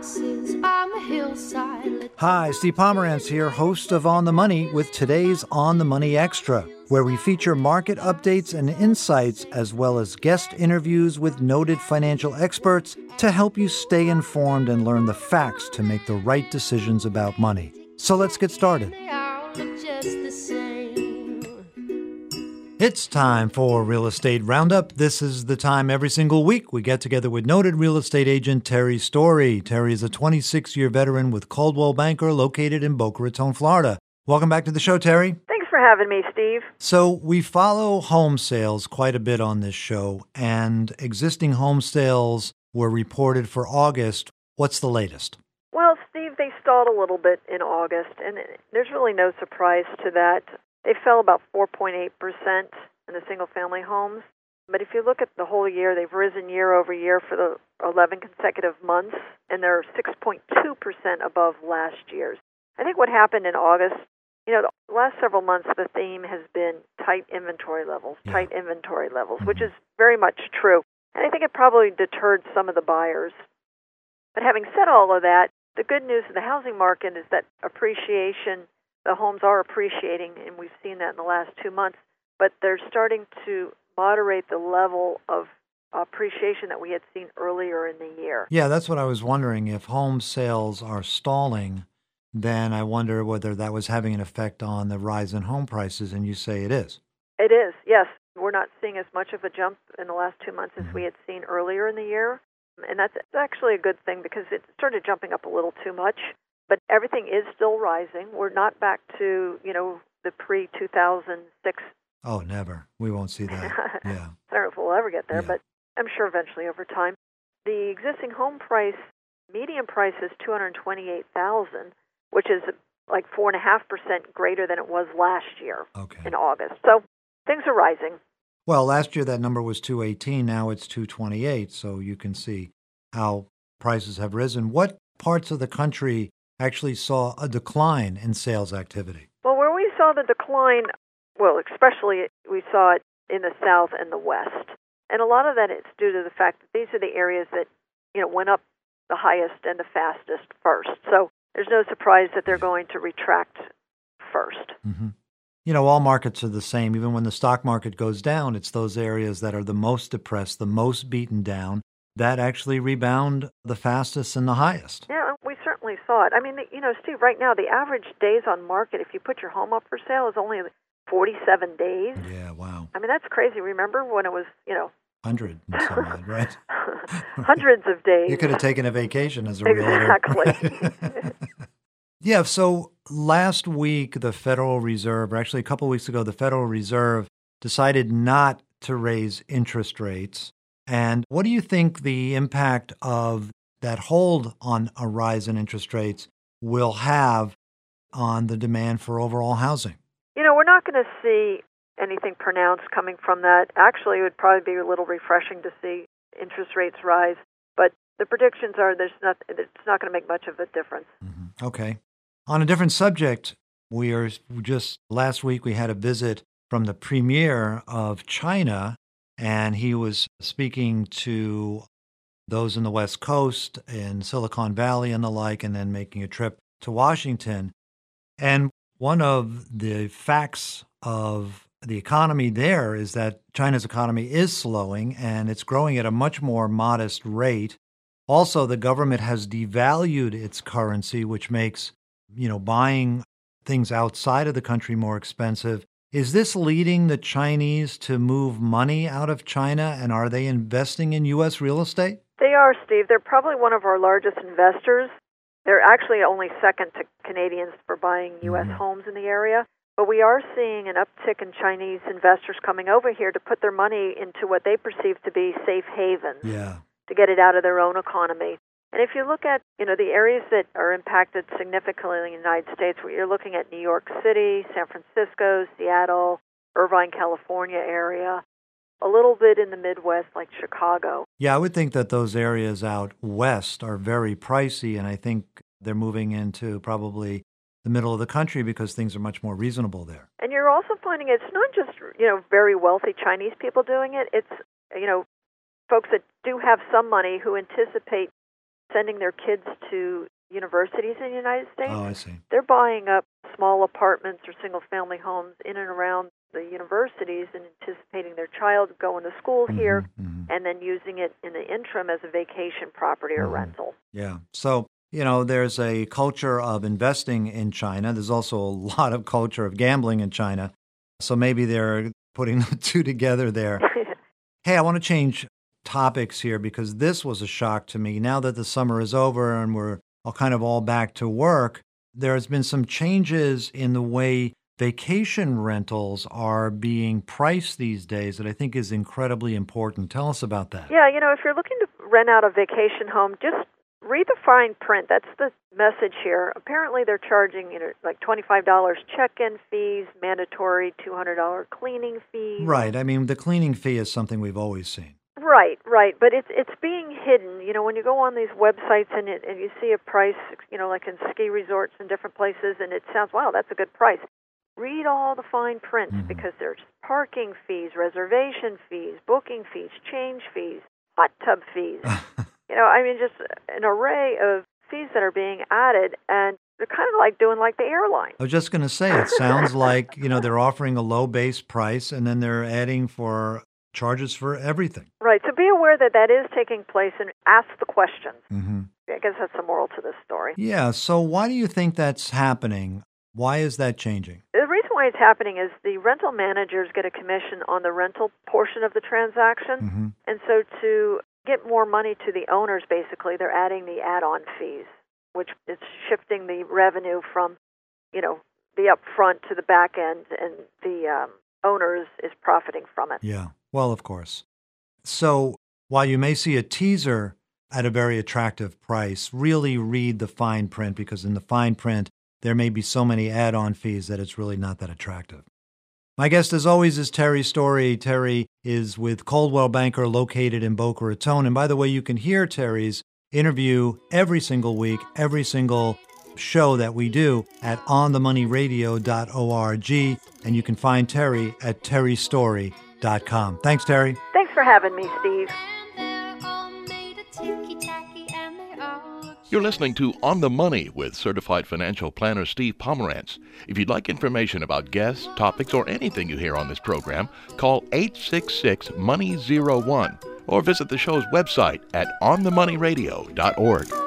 boxes on the hillside. Hi, Steve Pomerantz here, host of On the Money with today's On the Money Extra, where we feature market updates and insights as well as guest interviews with noted financial experts to help you stay informed and learn the facts to make the right decisions about money. So let's get started. They all look just the same. It's time for Real Estate Roundup. This is the time every single week we get together with noted real estate agent Terry Story. Terry is a 26-year veteran with Coldwell Banker located in Boca Raton, Florida. Welcome back to the show, Terry. Thanks for having me, Steve. So we follow home sales quite a bit on this show, and existing home sales were reported for August. What's the latest? Well, Steve, they stalled a little bit in August, and there's really no surprise to that. They fell about 4.8% in the single-family homes. But if you look at the whole year, they've risen year over year for the 11 consecutive months, and they're 6.2% above last year's. I think what happened in August, the last several months, the theme has been tight inventory levels, which is very much true. And I think it probably deterred some of the buyers. But having said all of that, the good news in the housing market is that appreciation, the homes are appreciating, and we've seen that in the last 2 months, but they're starting to moderate the level of appreciation that we had seen earlier in the year. Yeah, that's what I was wondering. If home sales are stalling, then I wonder whether that was having an effect on the rise in home prices, and you say it is. It is, yes. We're not seeing as much of a jump in the last 2 months as we had seen earlier in the year, and that's actually a good thing because it started jumping up a little too much. But everything is still rising. We're not back to, the pre-2006. Oh, never. We won't see that. Yeah. I don't know if we'll ever get there, Yeah. but I'm sure eventually over time. The existing home price, median price is $228,000, which is like 4.5% greater than it was last year in August. So things are rising. Well, last year that number was 218. Now it's 228. So you can see how prices have risen. What parts of the country actually saw a decline in sales activity? Well, where we saw the decline, especially we saw it in the South and the West. And a lot of that is due to the fact that these are the areas that, went up the highest and the fastest first. So there's no surprise that they're going to retract first. Mm-hmm. All markets are the same. Even when the stock market goes down, it's those areas that are the most depressed, the most beaten down, that actually rebound the fastest and the highest. Yeah, we certainly saw it. I mean, Steve, right now, the average days on market, if you put your home up for sale, is only 47 days. Yeah, wow. I mean, that's crazy. Remember when it was, 100 and some odd, right? Hundreds of days. You could have taken a vacation as a realtor. Exactly. Yeah, so last week, the Federal Reserve, or actually a couple of weeks ago, the Federal Reserve decided not to raise interest rates. And what do you think the impact of that hold on a rise in interest rates will have on the demand for overall housing? We're not going to see anything pronounced coming from that. Actually, it would probably be a little refreshing to see interest rates rise. But the predictions are it's not going to make much of a difference. Mm-hmm. Okay. On a different subject, last week we had a visit from the premier of China, and he was speaking to those in the West Coast, in Silicon Valley and the like, and then making a trip to Washington. And one of the facts of the economy there is that China's economy is slowing, and it's growing at a much more modest rate. Also, the government has devalued its currency, which makes, buying things outside of the country more expensive. Is this leading the Chinese to move money out of China, and are they investing in U.S. real estate? They are, Steve. They're probably one of our largest investors. They're actually only second to Canadians for buying U.S. homes in the area. But we are seeing an uptick in Chinese investors coming over here to put their money into what they perceive to be safe havens to get it out of their own economy. And if you look at, the areas that are impacted significantly in the United States, where you're looking at New York City, San Francisco, Seattle, Irvine, California area, a little bit in the Midwest like Chicago. Yeah, I would think that those areas out west are very pricey, and I think they're moving into probably the middle of the country because things are much more reasonable there. And you're also finding it's not just, very wealthy Chinese people doing it. It's, folks that do have some money who anticipate sending their kids to universities in the United States. Oh, I see. They're buying up small apartments or single-family homes in and around the universities and anticipating their child going to school here and then using it in the interim as a vacation property or rental. Yeah. So, there's a culture of investing in China. There's also a lot of culture of gambling in China. So maybe they're putting the two together there. Hey, I want to change topics here because this was a shock to me. Now that the summer is over and we're all back to work, there's been some changes in the way vacation rentals are being priced these days that I think is incredibly important. Tell us about that. Yeah, if you're looking to rent out a vacation home, just read the fine print. That's the message here. Apparently they're charging, like $25 check-in fees, mandatory $200 cleaning fees. Right. I mean, the cleaning fee is something we've always seen. Right. But it's being hidden. When you go on these websites and you see a price, like in ski resorts and different places, and it sounds, wow, that's a good price. Read all the fine print because there's parking fees, reservation fees, booking fees, change fees, hot tub fees. Just an array of fees that are being added, and they're kind of like doing like the airline. I was just going to say, it sounds like, they're offering a low base price and then they're adding for charges for everything. Right. So be aware that is taking place and ask the questions. I guess that's the moral to this story. Yeah. So why do you think that's happening? Why is that changing? The reason why it's happening is the rental managers get a commission on the rental portion of the transaction. And so to get more money to the owners, basically, they're adding the add-on fees, which is shifting the revenue from, the upfront to the back end, and the owners is profiting from it. Yeah, well, of course. So while you may see a teaser at a very attractive price, really read the fine print, because in the fine print, there may be so many add-on fees that it's really not that attractive. My guest, as always, is Terry Story. Terry is with Coldwell Banker, located in Boca Raton. And by the way, you can hear Terry's interview every single week, every single show that we do at onthemoneyradio.org. And you can find Terry at terrystory.com. Thanks, Terry. Thanks for having me, Steve. You're listening to On the Money with certified financial planner Steve Pomerantz. If you'd like information about guests, topics, or anything you hear on this program, call 866-MONEY01 or visit the show's website at onthemoneyradio.org.